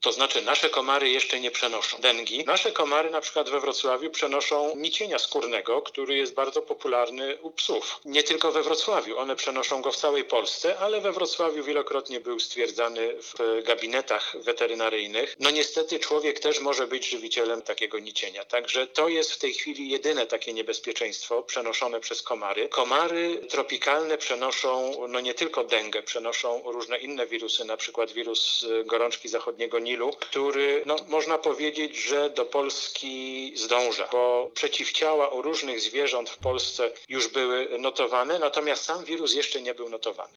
To znaczy nasze komary jeszcze nie przenoszą dengi. Nasze komary na przykład we Wrocławiu przenoszą nicienia skórnego, który jest bardzo popularny u psów. Nie tylko we Wrocławiu, one przenoszą go w całej Polsce, ale we Wrocławiu wielokrotnie był stwierdzany w gabinetach weterynaryjnych. No niestety człowiek też może być żywicielem takiego nicienia. Także to jest w tej chwili jedyne takie niebezpieczeństwo przenoszone przez komary. Komary tropikalne przenoszą nie tylko dengę, przenoszą różne inne wirusy, na przykład wirus gorączki zachodniego Nilu, który można powiedzieć, że do Polski zdąża, bo przeciwciała u różnych zwierząt w Polsce już były notowane, natomiast sam wirus jeszcze nie był notowany.